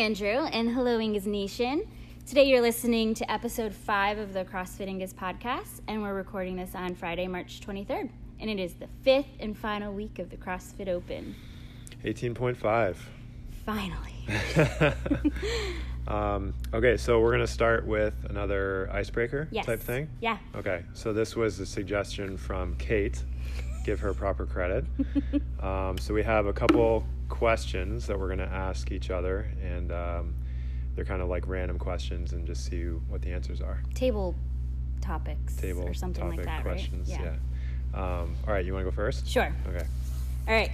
Andrew, and hello, Ingas Nation. Today you're listening to episode 5 of the CrossFit Ingas podcast, and we're recording this on Friday, March 23rd. And it is the 5th and final week of the CrossFit Open. 18.5. Finally. Okay, so we're going to start with another icebreaker type thing? Yeah. Okay, so this was a suggestion from Kate. Give her proper credit. So we have a couple questions that we're going to ask each other, and they're kind of like random questions and just see what the answers are. Table topics or something like that, questions, right? Yeah. All right, you want to go first? Sure. Okay. All right.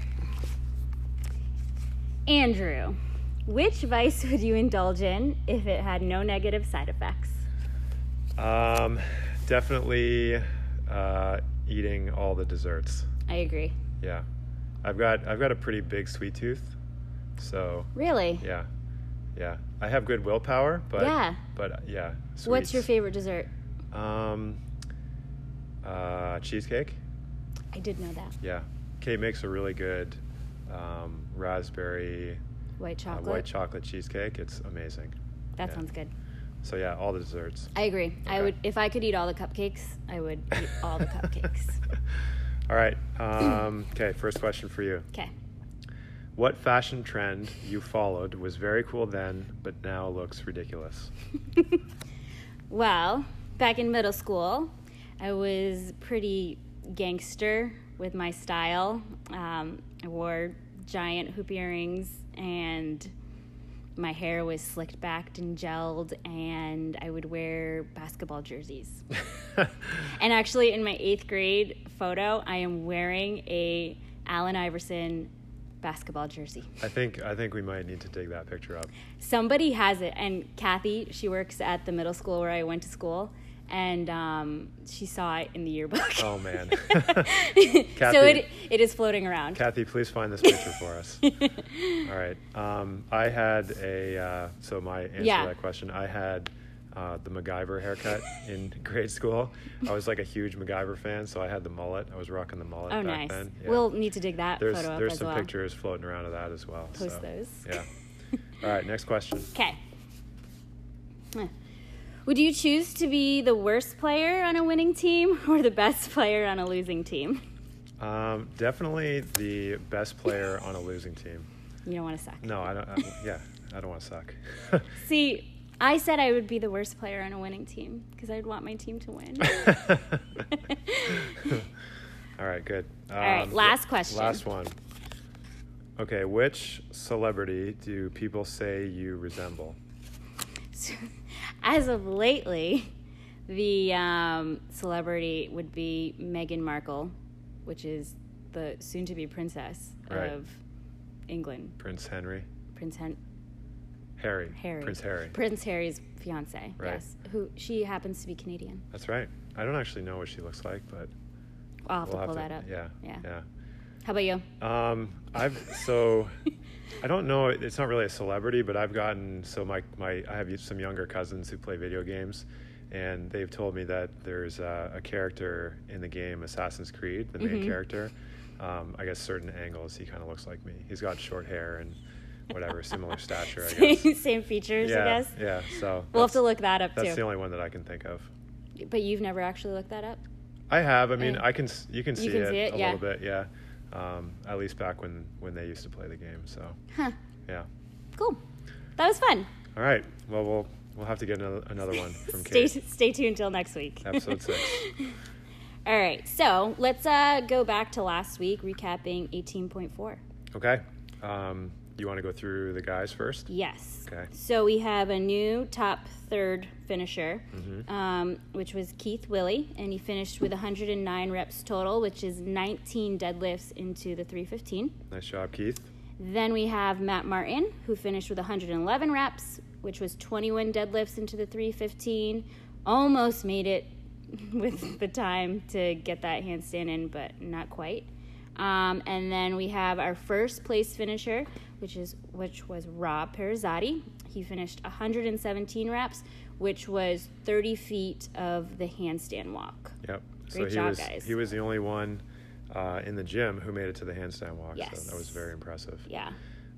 Andrew, which vice would you indulge in if it had no negative side effects? Definitely eating all the desserts. I agree. Yeah. I've got a pretty big sweet tooth. So Really? yeah. I have good willpower, but Yeah. Sweets. What's your favorite dessert? Cheesecake. I did know that. Yeah. Kate makes a really good raspberry White chocolate. white chocolate cheesecake. It's amazing. That sounds good. So yeah, all the desserts. I agree. Okay. I would, if I could eat all the cupcakes, I would eat all the cupcakes. All right. Okay, first question for you. Okay. What fashion trend you followed was very cool then, but now looks ridiculous? Well, back in middle school, I was pretty gangster with my style. I wore giant hoop earrings, and my hair was slicked back and gelled, and I would wear basketball jerseys. And actually, in my 8th grade photo, I am wearing a Allen Iverson basketball jersey. I think we might need to dig that picture up. Somebody has it, and Kathy, she works at the middle school where I went to school, and she saw it in the yearbook. Oh man. Kathy, so it is floating around. Kathy, please find this picture for us. All right. I had so my answer to that question, I had the MacGyver haircut in grade school. I was like a huge MacGyver fan, so I had the mullet. I was rocking the mullet back nice. then. Yeah. We'll need to dig that photo up as well. There's some pictures floating around of that as well. Post those. Yeah. All right, next question. Okay. Would you choose to be the worst player on a winning team or the best player on a losing team? Definitely the best player on a losing team. You don't want to suck. No, I don't. I don't want to suck. See, I said I would be the worst player on a winning team because I'd want my team to win. All right, good. All right, last question. Last one. Okay, which celebrity do people say you resemble? As of lately, the celebrity would be Meghan Markle, which is the soon-to-be princess of England. Prince Henry. Harry. Prince Harry. Prince Harry's fiance. Right. Yes. Who she happens to be Canadian. That's right. I don't actually know what she looks like, but I'll have to pull that up. Yeah. How about you? I don't know. It's not really a celebrity, but I've gotten I have some younger cousins who play video games, and they've told me that there's a character in the game Assassin's Creed, the main character. I guess certain angles he kind of looks like me. He's got short hair and whatever, similar stature, I guess. Same features, I guess. Yeah, so we'll have to look that up too. That's the only one that I can think of. But you've never actually looked that up? I have. I mean, you can see it a yeah. little bit, yeah. At least back when they used to play the game, so. Huh. Yeah. Cool. That was fun. All right. Well, we'll have to get another one from Kate. Stay tuned till next week. Episode 6. All right. So let's go back to last week, recapping 18.4. Okay. You want to go through the guys first? Yes. Okay. So we have a new top third finisher, which was Keith Willey, and he finished with 109 reps total, which is 19 deadlifts into the 315. Nice job, Keith. Then we have Matt Martin, who finished with 111 reps, which was 21 deadlifts into the 315. Almost made it with the time to get that handstand in, but not quite. And then we have our first place finisher, which was Rob Perizzotti. He finished 117 reps, which was 30 feet of the handstand walk. Yep. Great job, guys. He was the only one in the gym who made it to the handstand walk. Yes. So that was very impressive. Yeah.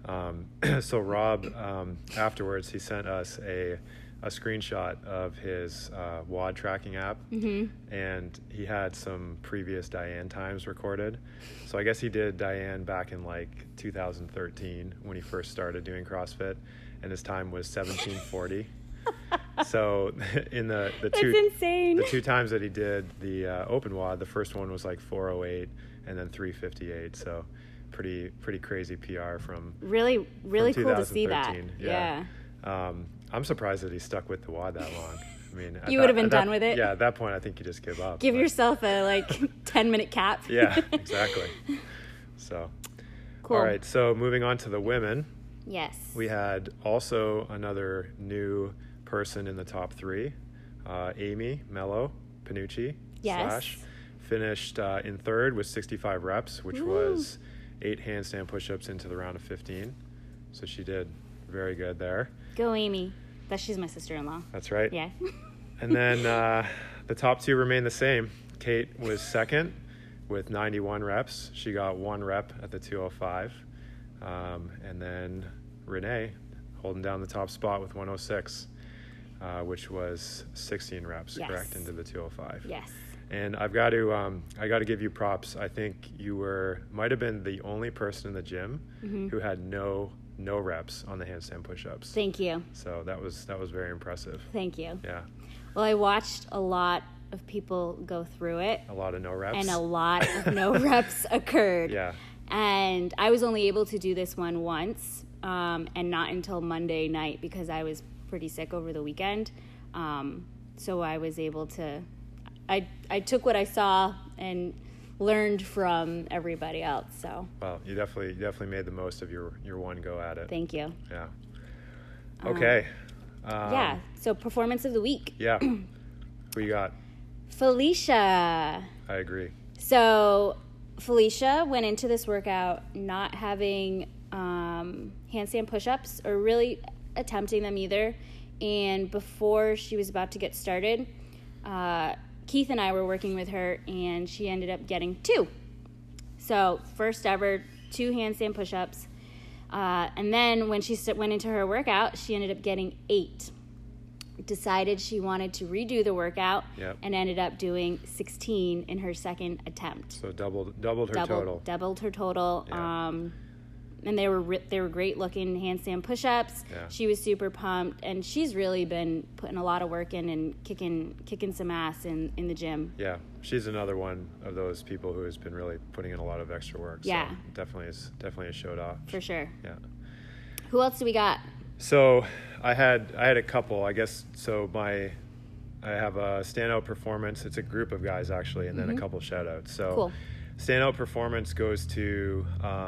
So Rob, afterwards, he sent us a screenshot of his WOD tracking app, and he had some previous Diane times recorded. So I guess he did Diane back in like 2013 when he first started doing CrossFit, and his time was 17:40. So in the two times that he did the open WOD, the first one was like 4:08 and then 3:58. So pretty crazy PR from really cool to see that. Yeah. I'm surprised that he stuck with the WOD that long. I mean, you would have been done with it. Yeah, at that point, I think you just give up. Give yourself a 10-minute cap. Yeah, exactly. So, cool. All right. So moving on to the women. Yes. We had also another new person in the top 3, Amy Mello Panucci. Yes. Finished in 3rd with 65 reps, which was 8 handstand push-ups into the round of 15. So she did very good there. Go Amy. She's my sister-in-law. That's right. Yeah. And then the top 2 remain the same. Kate was 2nd with 91 reps. She got 1 rep at the 205. And then Renee holding down the top spot with 106, which was 16 reps, correct, into the 205. Yes. And I got to give you props. I think you might have been the only person in the gym who had no reps on the handstand push-ups. Thank you. So that was very impressive. Thank you. Yeah. Well, I watched a lot of people go through it. A lot of no reps. And a lot of no reps occurred. Yeah. And I was only able to do this one once, and not until Monday night because I was pretty sick over the weekend. So I was able to, I took what I saw and learned from everybody else. So. Well, you definitely made the most of your one go at it. Thank you. Yeah. Okay. Yeah. So performance of the week. Yeah. Who you got? Felicia. I agree. So Felicia went into this workout not having handstand push-ups or really attempting them either. And before she was about to get started, Keith and I were working with her, and she ended up getting 2. So first ever 2 handstand push-ups. And then when she went into her workout, she ended up getting 8. Decided she wanted to redo the workout, and ended up doing 16 in her second attempt. So doubled her total. Doubled her total. Yeah. And they were great looking handstand push-ups. Yeah. She was super pumped, and she's really been putting a lot of work in and kicking some ass in the gym. Yeah, she's another one of those people who has been really putting in a lot of extra work. Yeah, so definitely has showed off for sure. Yeah. Who else do we got? So I had a couple, I guess. So I have a standout performance. It's a group of guys actually, and then a couple shout outs. So cool. Standout performance goes to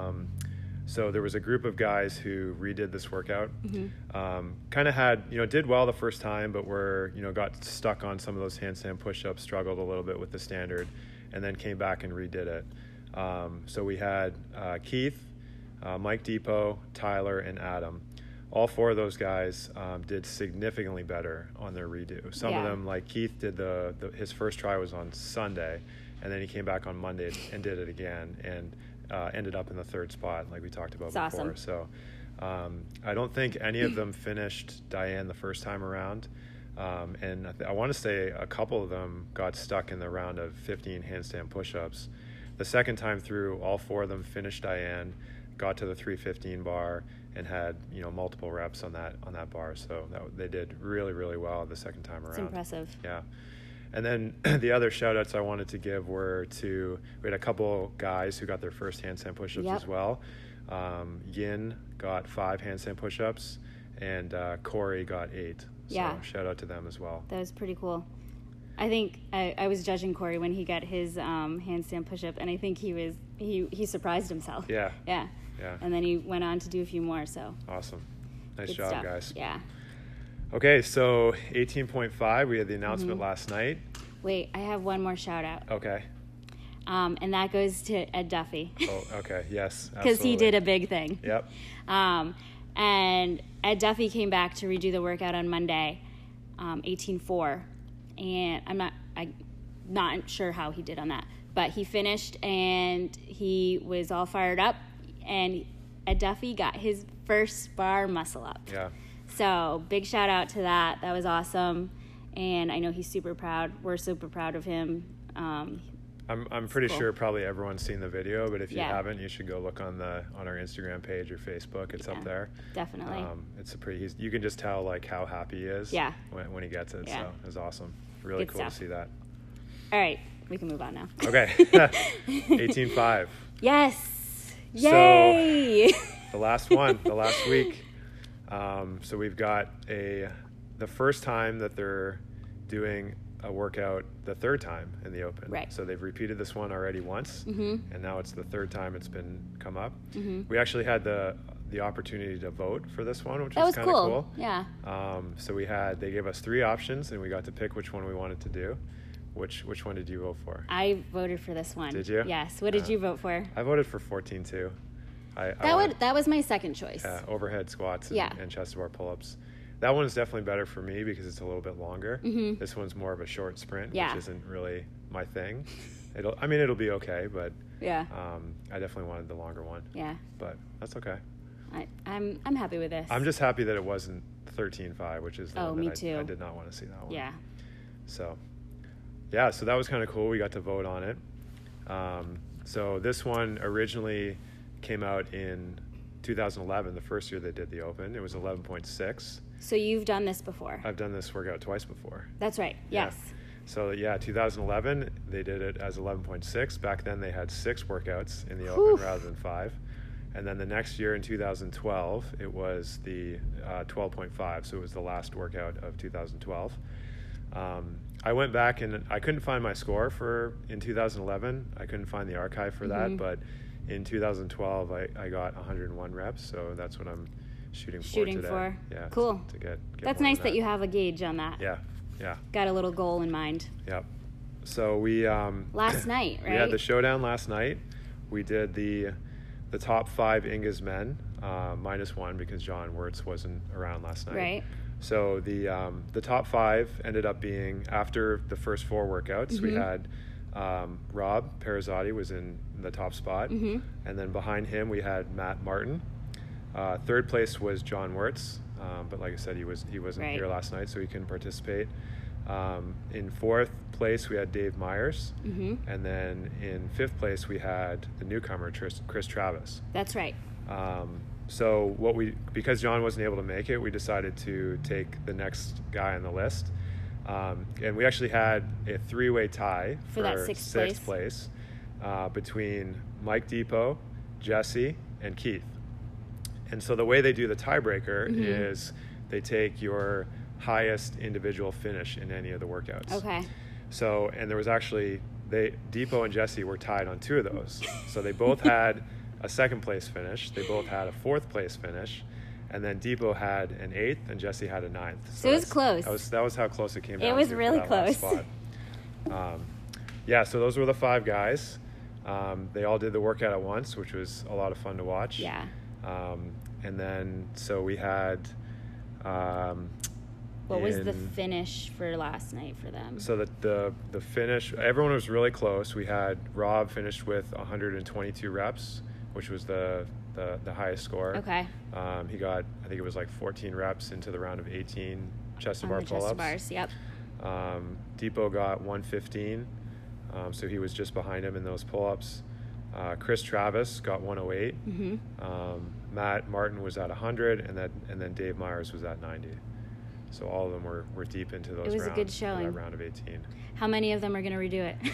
so there was a group of guys who redid this workout. Kind of had, did well the first time, but got stuck on some of those handstand push-ups, struggled a little bit with the standard, and then came back and redid it. So we had Keith, Mike Depot, Tyler, and Adam. All 4 of those guys did significantly better on their redo. Some of them, like Keith, did his first try was on Sunday, and then he came back on Monday and did it again, and ended up in the 3rd spot, like we talked about That's before. Awesome. So I don't think any of them finished Diane the first time around, and I want to say a couple of them got stuck in the round of 15 handstand push-ups. The second time through, all 4 of them finished Diane, got to the 315 bar, and had multiple reps on that bar. So they did really, really well the second time around. It's impressive. Yeah. And then the other shout-outs I wanted to give were we had a couple guys who got their first handstand push-ups as well. Yin got 5 handstand push-ups, and Corey got 8. So shout out to them as well. That was pretty cool. I think I was judging Corey when he got his handstand push-up, and I think he surprised himself. Yeah. Yeah. Yeah. And then he went on to do a few more. So awesome. Nice good job, stuff. guys. Yeah. Okay, so 18.5, we had the announcement last night. Wait, I have one more shout out. Okay. And that goes to Ed Duffy. Oh, okay, yes. Because he did a big thing. Yep. And Ed Duffy came back to redo the workout on Monday, 18.4. And I'm not sure how he did on that. But he finished, and he was all fired up. And Ed Duffy got his first bar muscle up. Yeah. So big shout out to that. That was awesome. And I know he's super proud. We're super proud of him. I'm pretty cool. sure probably everyone's seen the video, but if you Yeah. haven't, you should go look on our Instagram page or Facebook. It's up there. Definitely. It's a pretty. You can just tell like how happy he is. Yeah. When he gets it. Yeah. So it was awesome. Really Good cool stuff. to see that. All right, we can move on now. Okay. 18.5. Yes. So- Yay. The last one, the last week. So we've got the first time that they're doing a workout the third time in the Open. Right. So they've repeated this one already once, and now it's the third time it's been come up. We actually had the opportunity to vote for this one, which That was was kind of cool. cool. Yeah. So they gave us 3 options, and we got to pick which one we wanted to do. Which one did you vote for? I voted for this one. Did you? Yes. What did you vote for? I voted for 14 too. I That was my second choice. overhead squats and, Yeah. and chest to bar pull-ups. That one's definitely better for me because it's a little bit longer. This one's more of a short sprint, Yeah. which isn't really my thing. It'll be okay, but Yeah. I definitely wanted the longer one. Yeah. But that's okay. I'm happy with this. I'm just happy that it wasn't 13.5, which is the one me that too. I did not want to see that one. Yeah. So, yeah, so that was kind of cool. We got to vote on it. So this one originally came out in 2011, the first year they did the Open. It was 11.6. So you've done this before. I've done this workout twice before. That's right. Yeah. Yes. So, 2011, they did it as 11.6. Back then, they had 6 workouts in the Whew. Open rather than 5. And then the next year in 2012, it was the 12.5. So it was the last workout of 2012. I went back and I couldn't find my score in 2011. I couldn't find the archive for that, but in 2012 I got 101 reps, so that's what I'm shooting today. For. Yeah. Cool. To get That's more nice than that you have a gauge on that. Yeah. Got a little goal in mind. Yep. So we Last night, right? we had the showdown last night. We did the top 5 Ingas men, -1 because John Wirtz wasn't around last night. Right. So the top 5 ended up being, after the first 4 workouts, we had Rob Perazzotti was in the top spot, and then behind him we had Matt Martin. Third place was John Wirtz, but like I said, he wasn't Right. here last night, so he couldn't participate. In 4th place we had Dave Myers, and then in 5th place we had the newcomer Chris Travis. That's right. So because John wasn't able to make it, we decided to take the next guy on the list. And we actually had a 3-way tie For that sixth place between Mike Depot, Jesse, and Keith. And so the way they do the tiebreaker is they take your highest individual finish in any of the workouts. Okay. So, and there was actually, Depot and Jesse were tied on 2 of those. So they both had a 2nd place finish. They both had a 4th place finish. And then Depot had an 8th and Jesse had a 9th. So it was close. That was how close it came down. It was to really for that last close. spot. So those were the 5 guys. They all did the workout at once, which was a lot of fun to watch. Yeah. And then, so we had... What was the finish for last night for them? So the finish, everyone was really close. We had Rob finished with 122 reps, which was the highest score. Okay. He got, I think it was like 14 reps into the round of 18 chest to On bar the chest pull-ups. to bars, yep. Depot got 115, so he was just behind him in those pull-ups. Chris Travis got 108. Matt Martin was at 100, and then Dave Myers was at 90. So all of them were deep into those rounds. It was a good showing. For that round of 18. How many of them are going to redo it?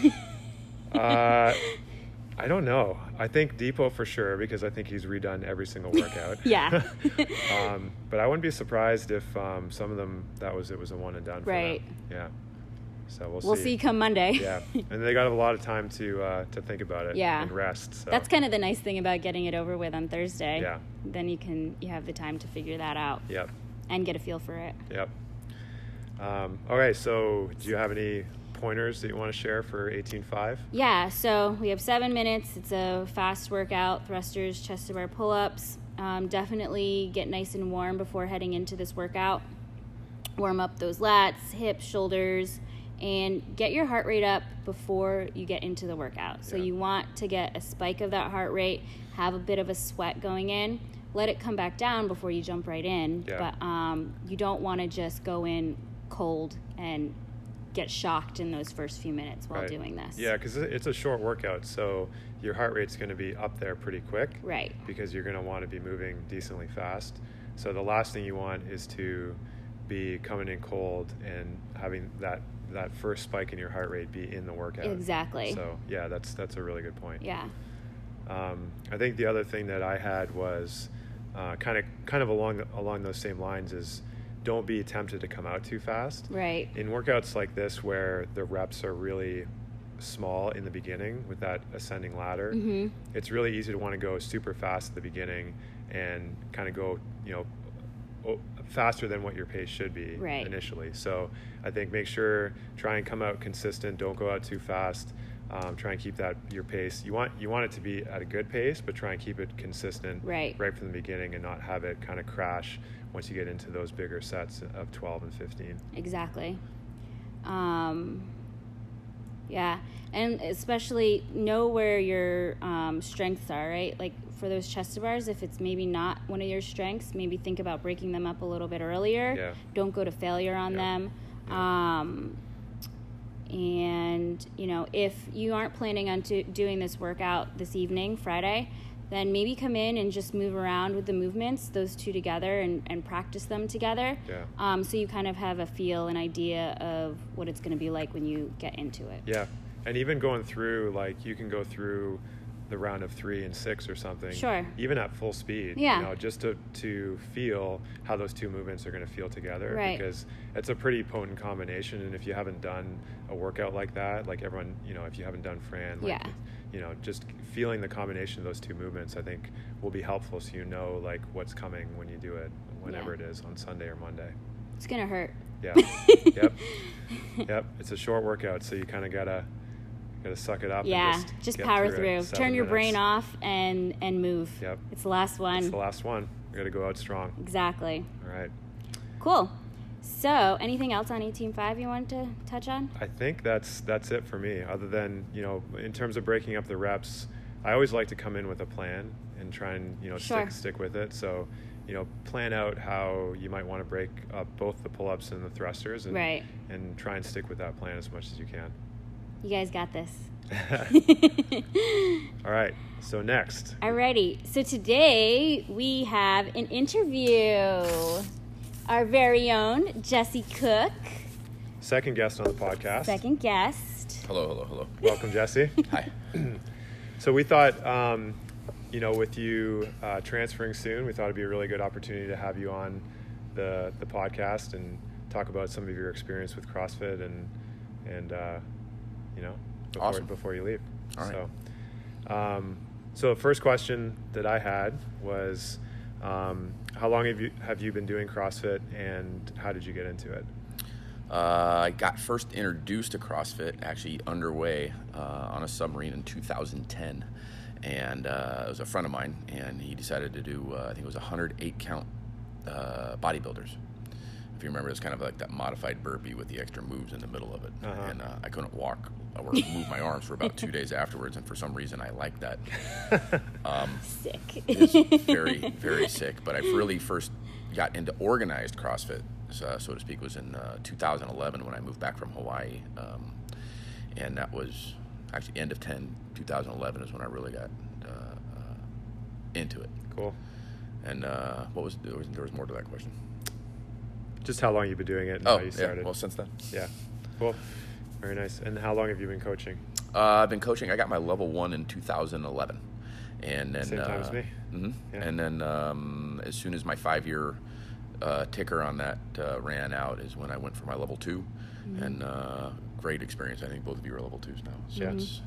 I don't know. I think Depot for sure, because I think he's redone every single workout. Yeah. But I wouldn't be surprised if some of them it was a one and done for Right. them. Yeah. So We'll see come Monday. Yeah, and they got a lot of time to think about it. Yeah. And rest. So. That's kind of the nice thing about getting it over with on Thursday. Yeah. Then you have the time to figure that out. Yep. And get a feel for it. Yep. Okay, so do you have any pointers that you want to share for 18.5? Yeah, so we have 7 minutes. It's a fast workout, thrusters, chest to bar pull-ups. Definitely get nice and warm before heading into this workout. Warm up those lats, hips, shoulders, and get your heart rate up before you get into the workout. So you want to get a spike of that heart rate, have a bit of a sweat going in, let it come back down before you jump right in. But you don't want to just go in cold and get shocked in those first few minutes while doing this. Yeah, because it's a short workout, so your heart rate's going to be up there pretty quick. Right. Because you're going to want to be moving decently fast. So the last thing you want is to be coming in cold and having that first spike in your heart rate be in the workout. Exactly. So yeah, that's a really good point. Yeah. I think the other thing that I had was kind of along those same lines is don't be tempted to come out too fast. Right. In workouts like this where the reps are really small in the beginning with that ascending ladder, it's really easy to want to go super fast at the beginning and kind of go, faster than what your pace should be initially. So I think make sure, try and come out consistent. Don't go out too fast. Try and keep your pace. You want it to be at a good pace, but try and keep it consistent right from the beginning and not have it kind of crash once you get into those bigger sets of 12 and 15. Exactly. Yeah, and especially know where your strengths are, right? Like for those chest bars, if it's maybe not one of your strengths, maybe think about breaking them up a little bit earlier. Yeah. Don't go to failure on them. Yeah. And, if you aren't planning on doing this workout this evening, Friday, then maybe come in and just move around with the movements, those two together, and practice them together. Yeah. So you kind of have a feel, an idea of what it's going to be like when you get into it. Yeah. And even going through, you can go through the round of 3 and 6 or something. Sure. Even at full speed. Yeah. Just to feel how those two movements are going to feel together. Right. Because it's a pretty potent combination. And if you haven't done a workout like that, like everyone, if you haven't done Fran, just feeling the combination of those two movements, I think will be helpful. So what's coming when you do it, whenever it is, on Sunday or Monday. It's going to hurt. Yeah. Yep. It's a short workout, so you kind of gotta suck it up. Yeah, and just power through. Turn your brain off and move. Yep. It's the last one. It's the last one. You got to go out strong. Exactly. All right. Cool. So, anything else on 18.5 you wanted to touch on? I think that's it for me. Other than, in terms of breaking up the reps, I always like to come in with a plan and try and, stick with it. So, plan out how you might want to break up both the pull-ups and the thrusters and try and stick with that plan as much as you can. You guys got this. All right. So next. Alrighty. So today we have an interview. Our very own Jesse Cook. Second guest on the podcast. Second guest. Hello. Welcome, Jesse. Hi. So we thought, with you transferring soon, we thought it'd be a really good opportunity to have you on the podcast and talk about some of your experience with CrossFit and awesome. before you leave. All right. So the first question that I had was, how long have you been doing CrossFit, and how did you get into it? I got first introduced to CrossFit actually underway on a submarine in 2010, and it was a friend of mine, and he decided to do I think it was 108 count bodybuilders. If you remember, it's kind of like that modified burpee with the extra moves in the middle of it. Uh-huh. And I couldn't walk or move my arms for about 2 days afterwards, and for some reason I liked that. Sick. It's very, very sick. But I really first got into organized CrossFit, so to speak, was in 2011 when I moved back from Hawaii. And that was actually end of 2011 is when I really got into it. Cool. And there was more to that question. Just how long you've been doing it and how you started. Yeah, well, since then. Yeah, cool. Very nice. And how long have you been coaching? I've been coaching. I got my level 1 in 2011. And then, same time as me. Mm-hmm. Yeah. And then as soon as my 5-year ticker on that ran out is when I went for my level 2. Mm-hmm. And great experience. I think both of you are level 2s now. So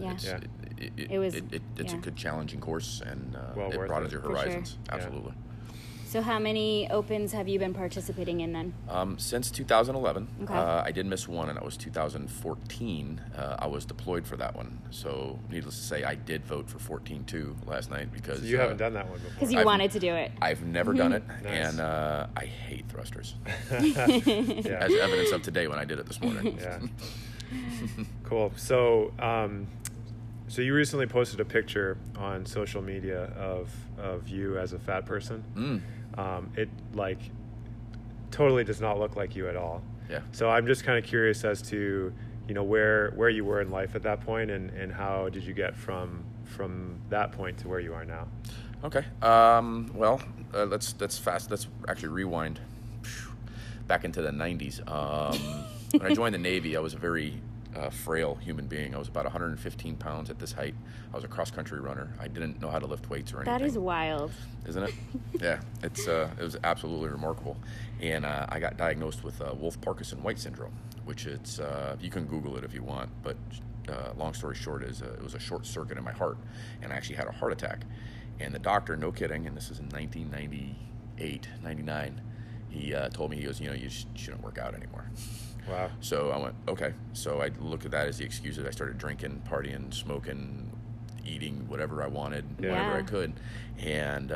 it's a good challenging course, and it broadens your horizons. Sure. Absolutely. So how many opens have you been participating in then? Since 2011. Okay. I did miss one, and that was 2014. I was deployed for that one. So needless to say, I did vote for 14-2 last night because... So you haven't done that one before. Because you wanted to do it. I've never done it, Nice. and I hate thrusters. As evidence of today when I did it this morning. Yeah. Cool. So, so you recently posted a picture on social media of you as a fat person. It like totally does not look like you at all. Yeah. So I'm just kind of curious as to, you know, where you were in life at that point, and how did you get from that point to where you are now? Okay. Well, let's actually rewind back into the 90s. When I joined the Navy, I was a very frail human being. I was about 115 pounds at this height. I was a cross-country runner. I didn't know how to lift weights or anything. That is wild. Isn't it? Yeah, it was absolutely remarkable. And I got diagnosed with Wolff-Parkinson-White syndrome, which it's you can Google it if you want, but long story short is it was a short circuit in my heart, and I actually had a heart attack. And the doctor, no kidding, and this is in 1998, 99, he told me, he goes, you know, you shouldn't work out anymore. Wow. So I went, okay. So I looked at that as the excuses. I started drinking, partying, smoking, eating whatever I wanted, whatever I could. And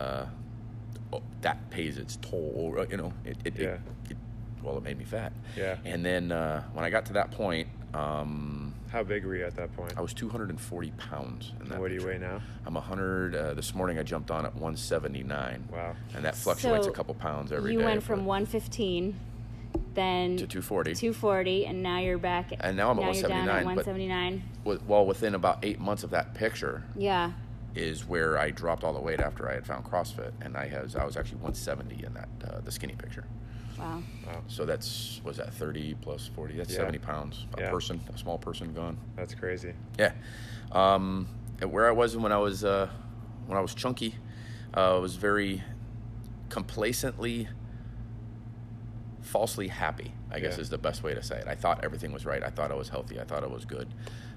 that pays its toll. You know, it made me fat. Yeah. And then when I got to that point, how big were you at that point? I was 240 pounds. In that What do you picture. weigh now? I'm 100. This morning I jumped on at 179. Wow. And that fluctuates So a couple pounds every day. You went from 115, then to 240. 240, and now you're back. And now I'm at Now you're down at 179. 179. Well, within about 8 months of that picture Yeah. is where I dropped all the weight after I had found CrossFit, and I was actually 170 in that the skinny picture. Wow. So was that 30 plus 40? That's 70 pounds. A small person gone. That's crazy. Yeah. Where I was when I was chunky, was very complacently, falsely happy, I guess is the best way to say it. I thought everything was right. I thought I was healthy. I thought I was good.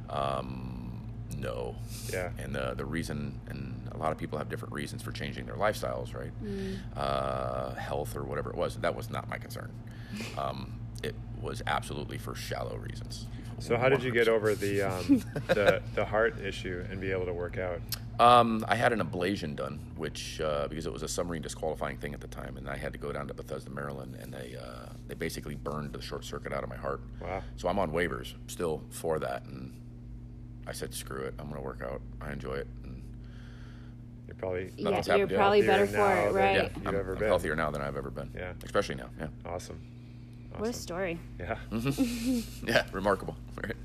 No. Yeah. And the reason, and a lot of people have different reasons for changing their lifestyles, right? Health or whatever it was. That was not my concern. It was absolutely for shallow reasons. So how did you get over the heart issue and be able to work out? I had an ablation done, which because it was a submarine disqualifying thing at the time, and I had to go down to Bethesda, Maryland, and they basically burned the short circuit out of my heart. Wow. So I'm on waivers still for that, and I said, screw it, I'm going to work out. I enjoy it. And You're probably you're probably better for it, right? Yeah, I'm healthier now than I've ever been. Yeah. Especially now. Yeah. Awesome. What a story. Yeah. Yeah, remarkable. Right.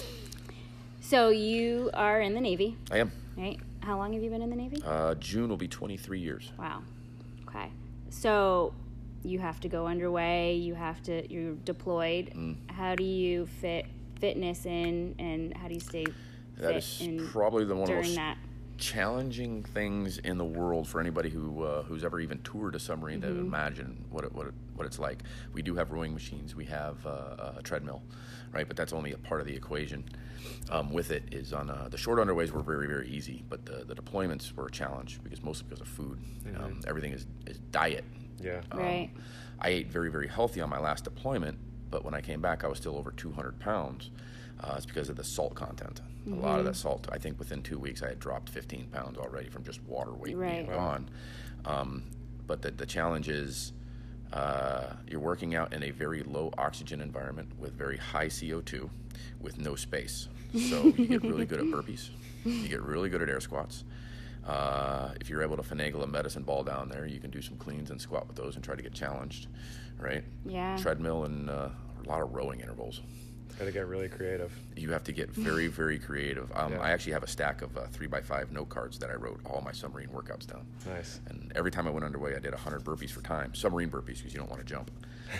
So you are in the Navy, I am. right? How long have you been in the Navy? June will be 23 years. Wow. Okay. So you have to go underway. You're deployed. How do you fit fitness in, and how do you stay That fit is probably the one of the during most that? challenging things in the world for anybody who's ever even toured a submarine to imagine what it's like. We do have rowing machines. We have a treadmill, right? But that's only a part of the equation. With it is on the short underways were very, very easy, but the deployments were a challenge mostly because of food. Everything is diet. Yeah. Right. I ate very, very healthy on my last deployment, but when I came back, I was still over 200 pounds. It's because of the salt content. A lot of that salt, I think within 2 weeks, I had dropped 15 pounds already from just water weight being gone. But the challenge is you're working out in a very low oxygen environment with very high CO2 with no space. So you get really good at burpees. You get really good at air squats. If you're able to finagle a medicine ball down there, you can do some cleans and squat with those and try to get challenged, right? Yeah. Treadmill and a lot of rowing intervals. Got to get really creative. You have to get very, very creative. I actually have a stack of 3x5 note cards that I wrote all my submarine workouts down. Nice. And every time I went underway, I did 100 burpees for time. Submarine burpees, because you don't want to jump.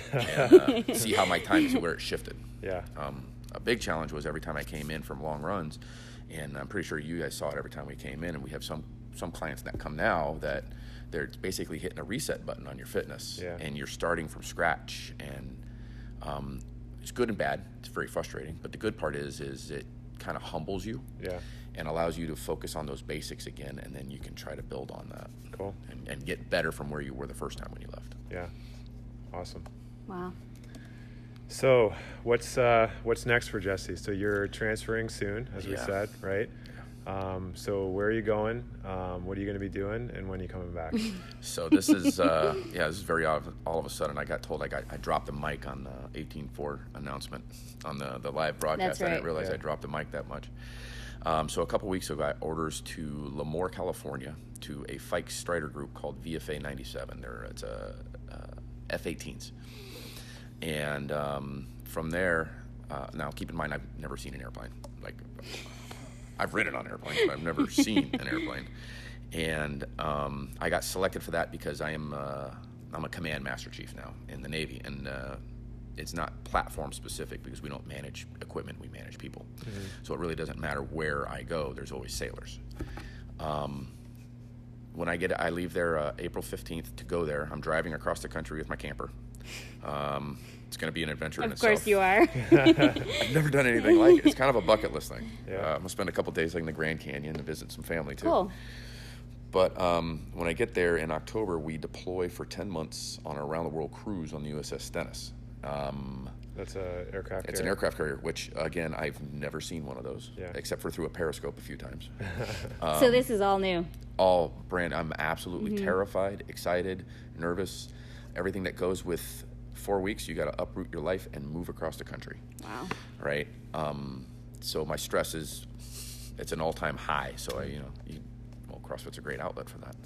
And see how my time is, where it shifted. Yeah. A big challenge was every time I came in from long runs, and I'm pretty sure you guys saw it every time we came in, and we have some clients that come now that they're basically hitting a reset button on your fitness. Yeah. And you're starting from scratch, and it's good and bad. It's very frustrating, but the good part is it kind of humbles you, and allows you to focus on those basics again, and then you can try to build on that. Cool. And get better from where you were the first time when you left. Yeah. Awesome. Wow. So what's next for Jesse? So you're transferring soon, as we said, right? So where are you going? What are you going to be doing? And when are you coming back? So this is, this is very all of a sudden. I got told I dropped the mic on the 18-4 announcement on the live broadcast. That's right. I didn't realize I dropped the mic that much. So a couple weeks ago, I got orders to Lemoore, California, to a Fikes Strider group called VFA 97. It's a F-18s. And from there, now keep in mind, I've never seen an airplane. Like, I've ridden on airplanes, but I've never seen an airplane. And I got selected for that because I'm a command master chief now in the Navy, and it's not platform specific because we don't manage equipment, we manage people. Mm-hmm. So it really doesn't matter where I go. There's always sailors. When I leave there April 15th to go there. I'm driving across the country with my camper. It's going to be an adventure in itself. Of course you are. I've never done anything like it. It's kind of a bucket list thing. Yeah. I'm going to spend a couple days in the Grand Canyon and visit some family too. Cool. But when I get there in October, we deploy for 10 months on an around-the-world cruise on the USS Stennis. That's an aircraft carrier? It's an aircraft carrier, which, again, I've never seen one of those, except for through a periscope a few times. So this is all new. All brand. I'm absolutely terrified, excited, nervous. Everything that goes with 4 weeks, you got to uproot your life and move across the country. Wow. Right? So my stress it's an all-time high. So CrossFit's a great outlet for that.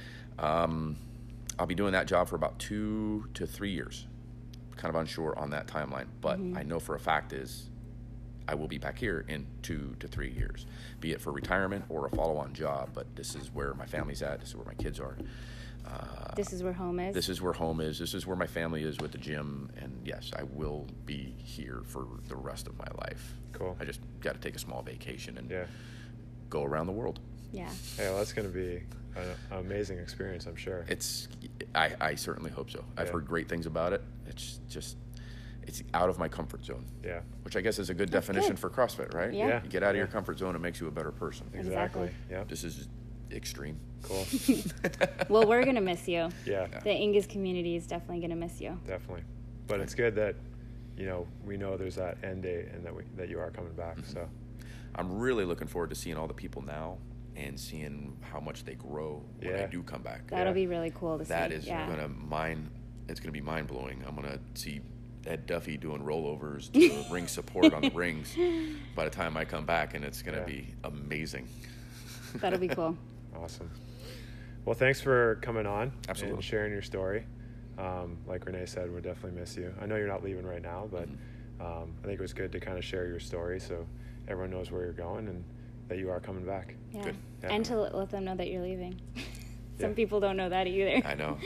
I'll be doing that job for about 2 to 3 years. Kind of unsure on that timeline, but I know for a fact is I will be back here in 2 to 3 years, be it for retirement or a follow-on job. But this is where my family's at. This is where my kids are. This is where home is. This is where home is. This is where my family is with the gym. And yes, I will be here for the rest of my life. Cool. I just got to take a small vacation and Yeah. go around the world. Yeah. Hey, well, that's going to be an amazing experience, I'm sure. I certainly hope so. I've heard great things about it. It's out of my comfort zone. Yeah. Which I guess is a good definition for CrossFit, right? Yeah. You get out of your comfort zone, it makes you a better person. Exactly. Exactly. Yeah. This is extreme. Cool. Well, we're going to miss you. Yeah. The Ingus community is definitely going to miss you. Definitely. But it's good that, we know there's that end date and that you are coming back. Mm-hmm. So I'm really looking forward to seeing all the people now and seeing how much they grow when I do come back. That'll be really cool to see. That is it's going to be mind-blowing. I'm going to see Ed Duffy doing rollovers, doing ring support on the rings by the time I come back, and it's going to be amazing. That'll be cool. Awesome. Well, thanks for coming on Absolutely. and sharing your story. Like Renee said, we'll definitely miss you. I know you're not leaving right now, but I think it was good to kind of share your story so everyone knows where you're going and that you are coming back. Yeah. Good. Yeah. And to let them know that you're leaving. Some people don't know that either. I know.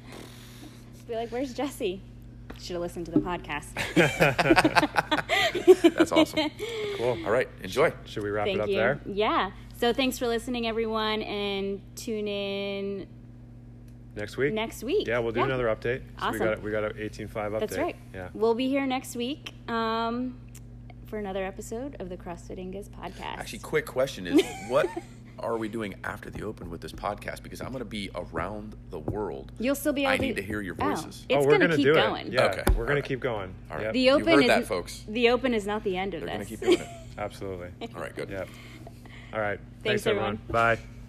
Be like, where's Jesse? Should have listened to the podcast. That's awesome. Cool. All right. Enjoy. Should we wrap Thank it up you. there? Yeah. So thanks for listening, everyone, and tune in Next week? next week. Yeah, we'll do another update. So Awesome. we got an 18.5 update. That's right. Yeah. We'll be here next week for another episode of the CrossFit Ingus podcast. Actually, quick question is, what are we doing after the Open with this podcast? Because I'm going to be around the world. You'll still be able I need to hear your voices. It's we're going to keep do going. It. Yeah, Okay. we're going to keep going. All right. Yep. The You Open heard is that, folks. The Open is not the end of They're going this. to keep doing it. Absolutely. All right, good. Yep. All right. Thanks, everyone. everyone. Bye.